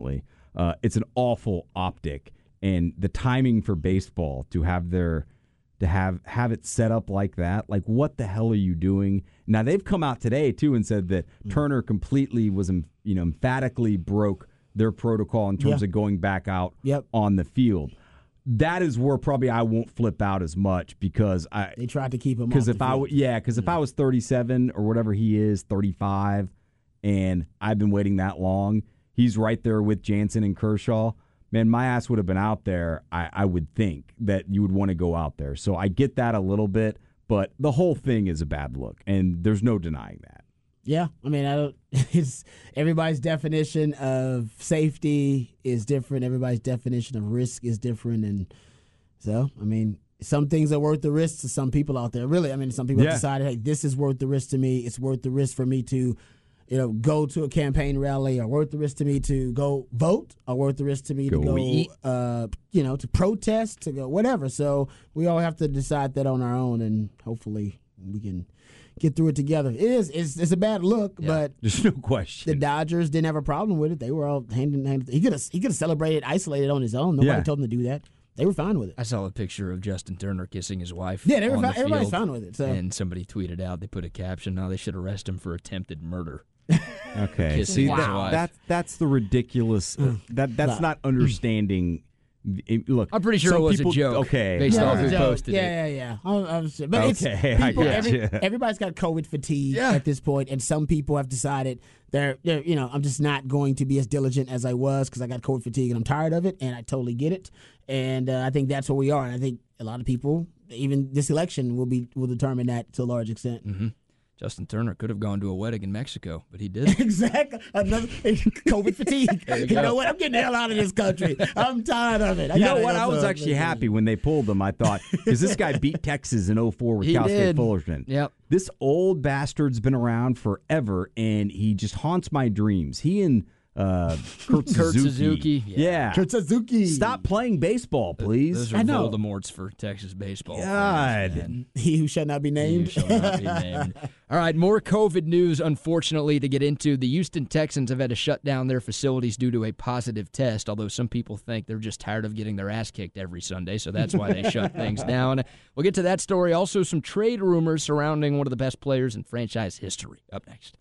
uh, it's an awful optic. And the timing for baseball to have their to have have it set up like that, like what the hell are you doing? Now they've come out today too and said that mm. Turner completely was, you know, emphatically broke their protocol in terms yeah. of going back out yep. on the field. That is where probably I won't flip out as much because I they tried to keep him. Because if I w- yeah, because if mm. I was thirty-seven or whatever he is, thirty-five, and I've been waiting that long, he's right there with Jansen and Kershaw. Man, my ass would have been out there, I, I would think, that you would want to go out there. So I get that a little bit, but the whole thing is a bad look, and there's no denying that. Yeah, I mean, I don't, it's everybody's definition of safety is different. Everybody's definition of risk is different. And so, I mean, some things are worth the risk to some people out there. Really, I mean, some people yeah. have decided, hey, this is worth the risk to me. It's worth the risk for me to you know, go to a campaign rally, or worth the risk to me to go vote, or worth the risk to me go to go, eat. Uh, you know, to protest, to go whatever. So we all have to decide that on our own, and hopefully we can get through it together. It is, it's, it's a bad look, yeah, but there's no question. The Dodgers didn't have a problem with it. They were all hand in hand. He could have, he could have celebrated, isolated on his own. Nobody yeah. told him to do that. They were fine with it. I saw a picture of Justin Turner kissing his wife. Yeah, they were on fine. the Everybody's field, fine with it. So. And somebody tweeted out, they put a caption, now they should arrest him for attempted murder. Okay, Kissing see his that, wife. that that's the ridiculous. Uh, that that's not understanding. It, look, I'm pretty sure it was people, a joke. Okay, based yeah, off who joke. posted yeah, it. Yeah, yeah, yeah. I'm sure. But okay, it's people, I every, you. everybody's got COVID fatigue yeah. at this point, and some people have decided they're, they're, you know, I'm just not going to be as diligent as I was because I got COVID fatigue and I'm tired of it, and I totally get it. And uh, I think that's where we are. And I think a lot of people, even this election, will be will determine that to a large extent. Mm-hmm. Justin Turner could have gone to a wedding in Mexico, but he didn't. Exactly. Another COVID fatigue. You, you know what? I'm getting the hell out of this country. I'm tired of it. I you know what? I was actually happy when they pulled him. I thought, because this guy beat Texas in oh four with he Cal did. State Fullerton. Yep. This old bastard's been around forever, and he just haunts my dreams. He and uh, Kurt, Kurt Suzuki. Suzuki. Yeah. yeah. Kurt Suzuki. Stop playing baseball, please. Those are I know. Voldemorts for Texas baseball. God. Fans, he who shall not be named. He shall not be named. All right, more COVID news, unfortunately, to get into. The Houston Texans have had to shut down their facilities due to a positive test, although some people think they're just tired of getting their ass kicked every Sunday, so that's why they shut things down. We'll get to that story. Also, some trade rumors surrounding one of the best players in franchise history. Up next.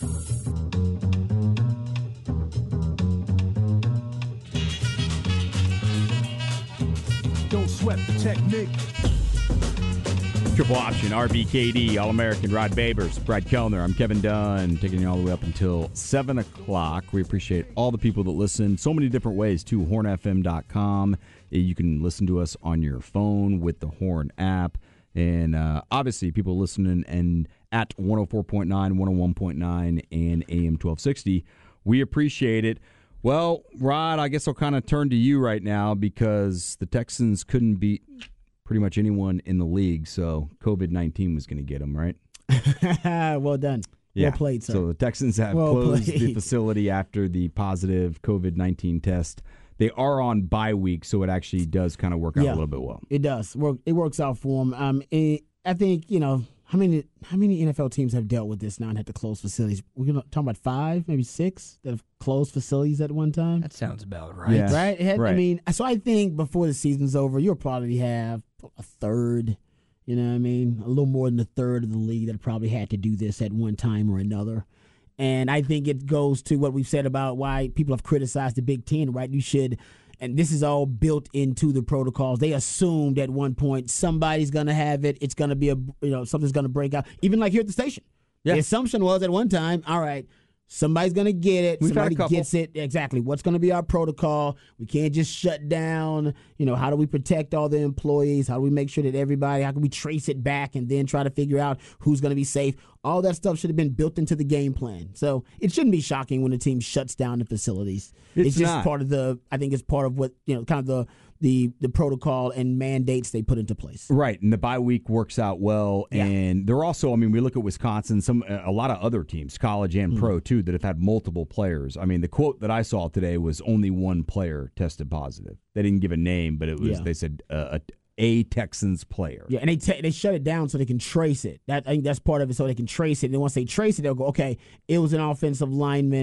Don't sweat the technique. Triple Option, R B K D, All-American, Rod Babers, Brad Kellner. I'm Kevin Dunn, taking you all the way up until seven o'clock. We appreciate all the people that listen so many different ways, too. horn f m dot com. You can listen to us on your phone with the Horn app. And uh, obviously, people listening and at one oh four point nine, one oh one point nine, and A M twelve sixty. We appreciate it. Well, Rod, I guess I'll kind of turn to you right now because the Texans couldn't beat pretty much anyone in the league, so COVID nineteen was going to get them, right? Well done. Yeah. Well played, sir. So the Texans have well closed played. the facility after the positive COVID nineteen test. They are on bye week, so it actually does kind of work out yeah, a little bit well. It does. Work. It works out for them. Um, it, I think, you know, how many how many N F L teams have dealt with this now and had to close facilities? We're going to talk about five, maybe six that have closed facilities at one time. That sounds about right. Yeah. Right? It had, Right. I mean, so I think before the season's over, you'll probably have a third, you know what I mean? A little more than a third of the league that probably had to do this at one time or another. And I think it goes to what we've said about why people have criticized the Big Ten, right? You should, and this is all built into the protocols. They assumed at one point somebody's going to have it. It's going to be a, you know, something's going to break out. Even like here at the station. Yeah. The assumption was at one time, all right, somebody's going to get it. We've had a Somebody couple. gets it. Exactly. What's going to be our protocol? We can't just shut down. You know, how do we protect all the employees? How do we make sure that everybody, how can we trace it back and then try to figure out who's going to be safe? All that stuff should have been built into the game plan. So it shouldn't be shocking when the team shuts down the facilities. It's It's, just not. part of the, I think it's part of what, you know, kind of the, the, the protocol and mandates they put into place. Right, and the bye week works out well. Yeah. And they're also, I mean, we look at Wisconsin, some a lot of other teams, college and Mm-hmm. pro too, that have had multiple players. I mean, the quote that I saw today was only one player tested positive. They didn't give a name, but it was Yeah. they said uh, a, a Texans player. Yeah, and they t- they shut it down so they can trace it. That I think that's part of it, so they can trace it. And then once they trace it, they'll go, okay, it was an offensive lineman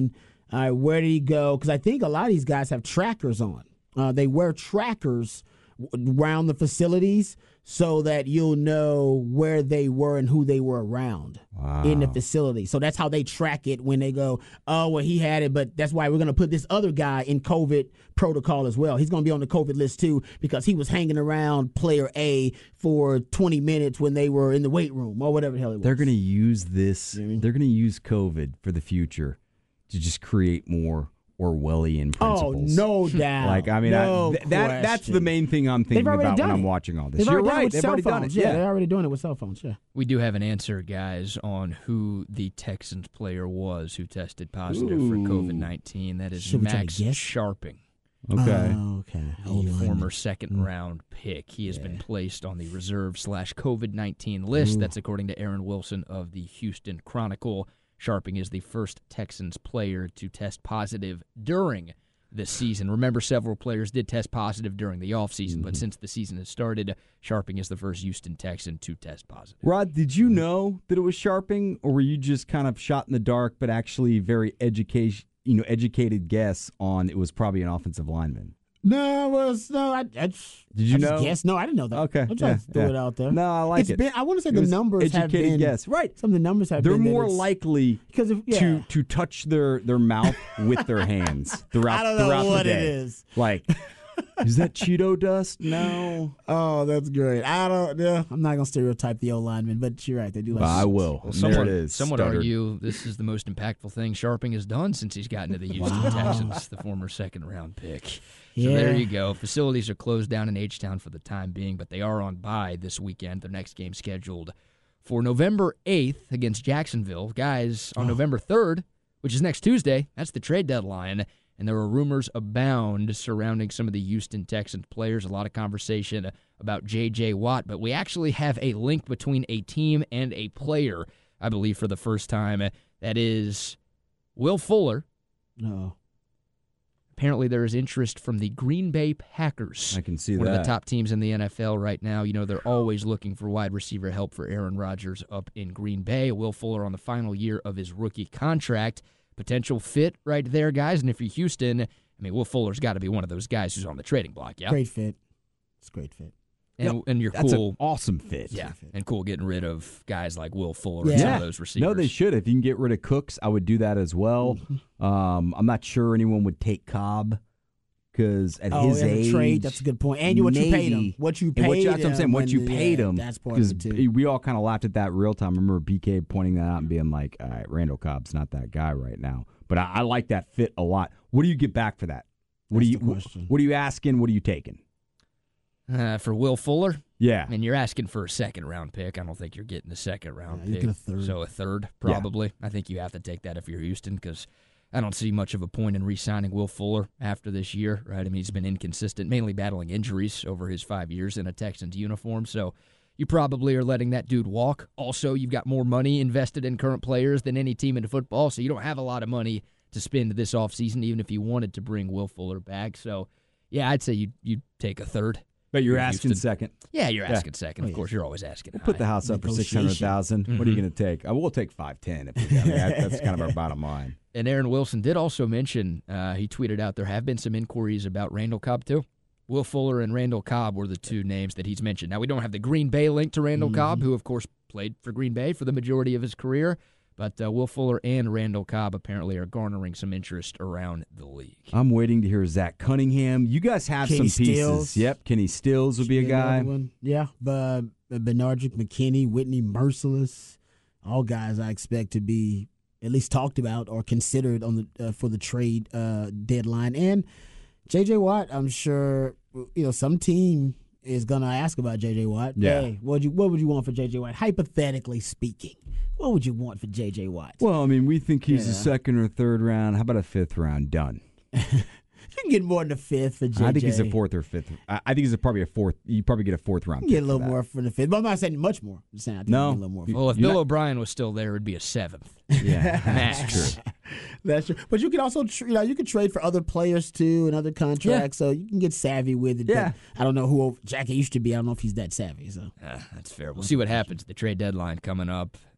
All right, where did he go? Because I think a lot of these guys have trackers on. Uh, they wear trackers around the facilities so that you'll know where they were and who they were around wow. in the facility. So that's how they track it when they go, oh, well, he had it, but that's why we're going to put this other guy in COVID protocol as well. He's going to be on the COVID list too because he was hanging around player A for twenty minutes when they were in the weight room or whatever the hell it was. They're going to use this. Mm-hmm. They're going to use COVID for the future to just create more Orwellian principles. Oh, no doubt. Like, I mean, no I, th- that that's the main thing I'm thinking about when it. I'm watching all this. They've You're already done right. it with They've cell already phones. done it. Yeah, Yeah, they're already doing it with cell phones. Yeah. We do have an answer, guys, on who the Texans player was who tested positive Ooh. for COVID nineteen. That is Should we try to Max guess? Sharping. Okay. Oh, okay. The Hold on. former second-round pick. He has been placed on the reserve slash COVID nineteen list. Ooh. That's according to Aaron Wilson of the Houston Chronicle. Sharping is the first Texans player to test positive during this season. Remember, several players did test positive during the offseason, mm-hmm. but since the season has started, Sharping is the first Houston Texan to test positive. Rod, did you know that it was Sharping, or were you just kind of shot in the dark, but actually very education, you know, educated guess on it was probably an offensive lineman? No, it was no. I, I did you I know? Just guessed. No, I didn't know that. Okay, I'm yeah, trying to throw yeah. it out there. No, I like it's it. Been, I want to say It the was numbers have educated been. guess, right? Some of the numbers have They're been. more that it's, likely because of, yeah. to to touch their, their mouth with their hands throughout I don't know throughout what the it day. is. Like, is that Cheeto dust? No. Oh, that's great. I don't. Yeah, I'm not gonna stereotype the O lineman, but you're right. They do like. Well, I will. Well, there someone, it is. some would Stuttered. argue this is the most impactful thing Sharping has done since he's gotten to the Houston Wow. Texans, the former second-round pick. So Yeah. there you go. Facilities are closed down in H-Town for the time being, but they are on bye this weekend. Their next game scheduled for November eighth against Jacksonville. Guys, on Oh. November third, which is next Tuesday, that's the trade deadline, and there are rumors abound surrounding some of the Houston Texans players. A lot of conversation about J J. Watt, but we actually have a link between a team and a player, I believe, for the first time. That is Will Fuller. No. Apparently, there is interest from the Green Bay Packers. I can see one that. of the top teams in the N F L right now. You know, they're always looking for wide receiver help for Aaron Rodgers up in Green Bay. Will Fuller on the final year of his rookie contract. Potential fit right there, guys. And if you're Houston, I mean, Will Fuller's got to be one of those guys who's on the trading block, yeah? Great fit. It's a great fit. And, No, and you're That's cool. an awesome fit. Yeah, and cool getting rid of guys like Will Fuller and Yeah. some of those receivers. No, they should. If you can get rid of Cooks, I would do that as well. Um, I'm not sure anyone would take Cobb because at Oh, his as age, a trade, that's a good point. And you, what you paid him. maybe. What you And paid what you, that's what I'm saying. him What you when- paid yeah, him. That's part of it, too. we all kind of laughed at that real time. I remember B K pointing that out and being like, all right, Randall Cobb's not that guy right now. But I, I like that fit a lot. What do you get back for that? What That's do you the question. What are you asking? What are you taking? Uh, for Will Fuller, Yeah. I mean, you're asking for a second-round pick. I don't think you're getting a second-round Yeah, you pick. get a third. So a third, probably. I think you have to take that if you're Houston because I don't see much of a point in re-signing Will Fuller after this year, right? I mean, he's been inconsistent, mainly battling injuries over his five years in a Texans uniform. So you probably are letting that dude walk. Also, you've got more money invested in current players than any team in football, so you don't have a lot of money to spend this offseason, even if you wanted to bring Will Fuller back. So, yeah, I'd say you'd, you'd take a third. But you're You're asking Houston. second. Yeah, you're Yeah. asking second. Oh, Of yeah. course, you're always asking We'll high. put the house up for six hundred thousand. What are you going to take? I will take five ten. If we can. I mean, that- that's kind of our bottom line. And Aaron Wilson did also mention, uh, he tweeted out there have been some inquiries about Randall Cobb, too. Will Fuller and Randall Cobb were the two names that he's mentioned. Now, we don't have the Green Bay link to Randall Mm-hmm. Cobb, who, of course, played for Green Bay for the majority of his career. But uh, Will Fuller and Randall Cobb apparently are garnering some interest around the league. I'm waiting to hear Zach Cunningham. You guys have Kenny some pieces. Stills. Yep, Kenny Stills would be a Yeah, guy. another one. Yeah, but Benardrick McKinney, Whitney Merciless, all guys I expect to be at least talked about or considered on the uh, for the trade uh, deadline. And J J. Watt, I'm sure you know some team is gonna ask about J J. Watt. Yeah. Hey, what would you what would you want for J J. Watt? Hypothetically speaking, what would you want for J J. Watt? Well, I mean, we think he's a Yeah. second or third round. How about a fifth round? Done. You can get more than a fifth for J J. I think he's a fourth or fifth. I I think he's a, probably a fourth. You probably get a fourth round. You can get pick a for little that. more for the fifth, but I'm not saying much more. I'm saying I think No. you get a little more. For Well, if You're Bill not- O'Brien was still there, it'd be a seventh. Yeah, Max. that's true. That's true. But you can also, tr- you know, you can trade for other players too and other contracts, so you can get savvy with it. Yeah. But I don't know who Jackie used to be. I don't know if he's that savvy. So Uh, that's fair. We'll see what happens. The trade deadline coming up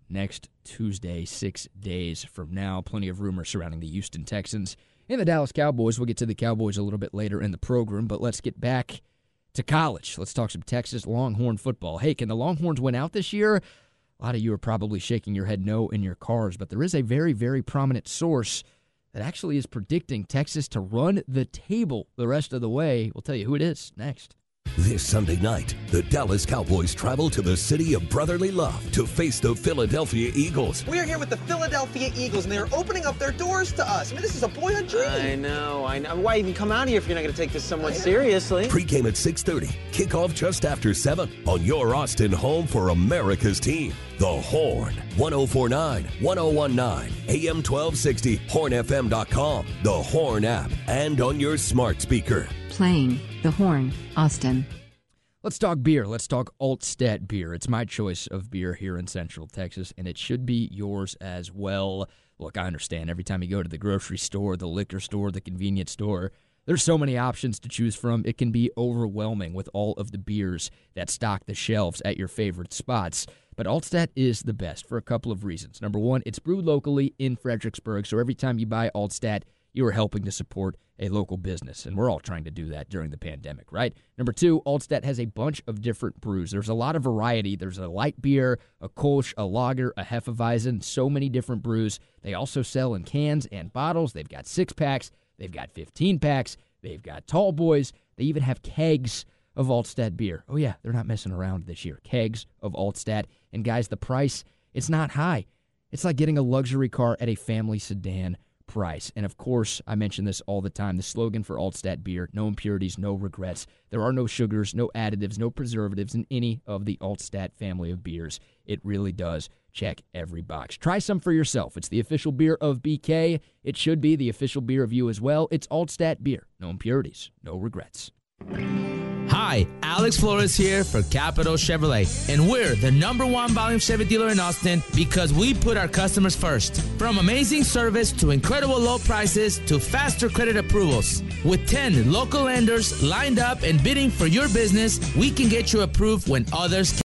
next Tuesday, six days from now. Plenty of rumors surrounding the Houston Texans and the Dallas Cowboys. We'll get to the Cowboys a little bit later in the program, but let's get back to college. Let's talk some Texas Longhorn football. Hey, can the Longhorns win out this year? A lot of you are probably shaking your head no in your cars, but there is a very, very prominent source that actually is predicting Texas to run the table the rest of the way. We'll tell you who it is next. This Sunday night, the Dallas Cowboys travel to the city of brotherly love to face the Philadelphia Eagles. We are here with the Philadelphia Eagles, and they are opening up their doors to us. I mean, this is a boyhood dream. I know, I know. Why even come out here if you're not going to take this somewhat seriously? Pre-game at six thirty, kickoff just after seven on your Austin home for America's team. The Horn, one oh four point nine, one oh one point nine, A M twelve sixty, horn f m dot com, the Horn app, and on your smart speaker. Playing The Horn, Austin. Let's talk beer. Let's talk Altstadt beer. It's my choice of beer here in Central Texas, and it should be yours as well. Look, I understand every time you go to the grocery store, the liquor store, the convenience store, there's so many options to choose from. It can be overwhelming with all of the beers that stock the shelves at your favorite spots. But Altstadt is the best for a couple of reasons. Number one, it's brewed locally in Fredericksburg, so every time you buy Altstadt, you are helping to support a local business, and we're all trying to do that during the pandemic, right? Number two, Altstadt has a bunch of different brews. There's a lot of variety. There's a light beer, a Kolsch, a lager, a Hefeweizen, so many different brews. They also sell in cans and bottles. They've got six-packs. They've got fifteen-packs. They've got tall boys. They even have kegs of Altstadt beer. Oh, yeah, they're not messing around this year. Kegs of Altstadt. And, guys, the price, it's not high. It's like getting a luxury car at a family sedan price. And, of course, I mention this all the time, the slogan for Altstadt beer, no impurities, no regrets. There are no sugars, no additives, no preservatives in any of the Altstadt family of beers. It really does check every box. Try some for yourself. It's the official beer of B K. It should be the official beer of you as well. It's Altstadt beer. No impurities, no regrets. Hi, Alex Flores here for Capital Chevrolet, and we're the number one volume Chevy dealer in Austin because we put our customers first. From amazing service to incredible low prices to faster credit approvals. With ten local lenders lined up and bidding for your business, we can get you approved when others can't.